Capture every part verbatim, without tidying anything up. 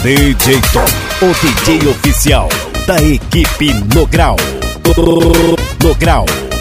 D J Top, o D J oficial da equipe No Grau. No Grau.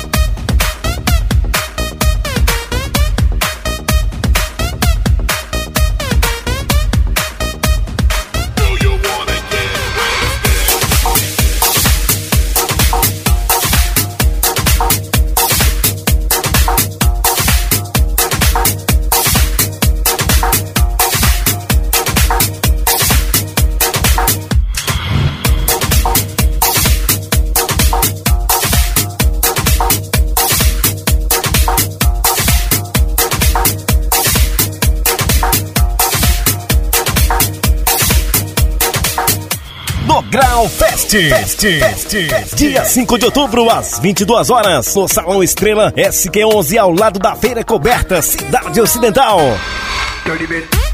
No Grau Fest. Fest. Fest. Dia cinco de outubro, às vinte e duas horas, no Salão Estrela S Q onze, ao lado da Feira Coberta, Cidade Ocidental.